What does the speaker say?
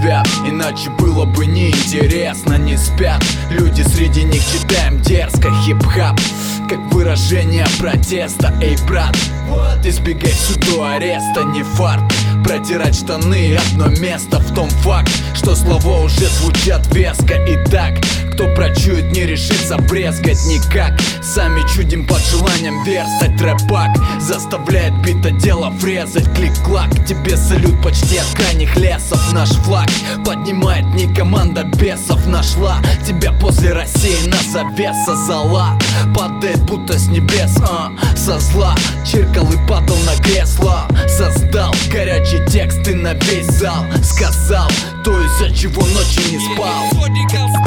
трезвят, иначе было бы неинтересно. Не спят люди, среди них читаем дерзко хип-хап, как выражение протеста. Эй, брат, избегай суду ареста, не фарт протирать штаны одно место. В том факт, что слова уже звучат веско. Итак, кто прочует, не решится брезгать никак. Сами чудим под желанием верстать. Рэпак заставляет бито дело врезать. Клик-клак, тебе салют почти от крайних лесов. Наш флаг поднимает не команда бесов. Нашла тебя после России на завеса. Зола падает будто с небес, со зла. Чиркал и падал на кресло. Создал горячий текст и на весь зал сказал то, из-за чего ночью не спал.